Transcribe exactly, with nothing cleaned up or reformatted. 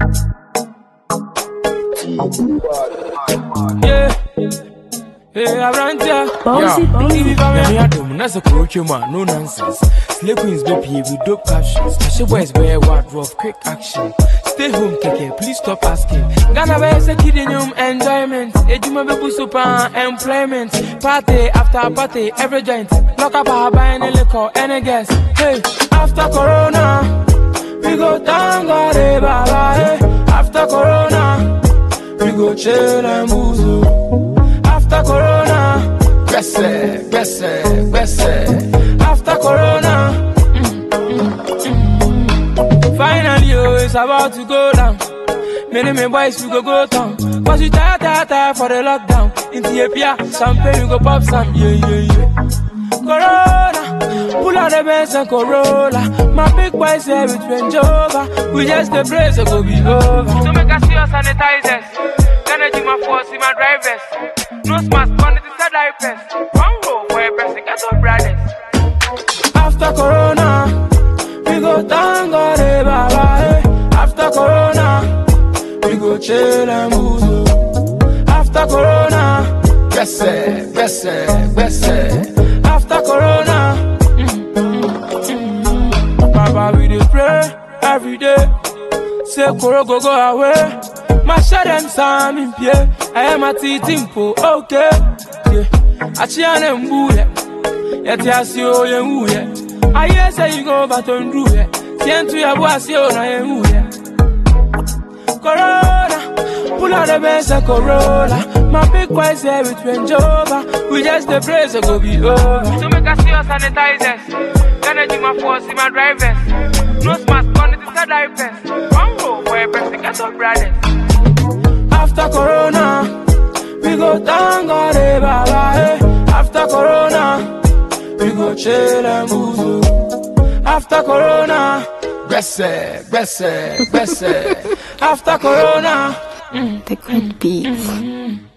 Yeah, yeah, around here. Bossy, baby, me a dome, that's a coach, man, no nonsense. Slay queens, baby, with dope captions. Special boys, wear what rough, quick action. Stay home, take care, please stop asking. Ghana wears a kid in home, enjoyment. Ejuma bebu super employment. Party after party, every joint. Lock up a buy any liquor, any guest. Hey, after Corona, we go down, God, eh, baba, hey. After Corona, we go chill and booze. After Corona, gbese, gbese, gbese. After Corona, mm, mm, mm. Finally, oh, it's about to go down. Many me boys we go go down. Cause we tired, tired, tired for the lockdown. In Ethiopia, champagne we go pop some. Yeah, yeah, yeah. Corona, pull out the Benz and Corolla. My big boys here with Range Rover. We just the place, it go be over. So make us see us sanitizers. Energy my force in my drivers. No smart quantity said I press. One row for a person, get up brothers. After Corona, we go down, God, eh, baba, eh. After Corona, we go chill and booze. After Corona, gbese, gbese, gbese. After Corona, mm, mm, mm. Baba, we dey pray every day. Say Koro go go away. My share them some in pie. I am a titimpo, okay. Yeah, I chian and boo ya. Yet ya see oh ya woo ya. I hear say you go but on do ya. Sien to ya was yo na ya woo ya. Corona, pull out the Benz and Corolla. My big boys here with Range Rover. We just the praise so go be over. So make us see us sanitizers. Energy my force in my drivers. No smart quantity said I press. One row for a person, get up brothers. After Corona, we go down, God, eh, baba, eh. After Corona, we go chill and booze. After Corona, gbese, gbese, gbese. After Corona, the great beats. Mm-hmm.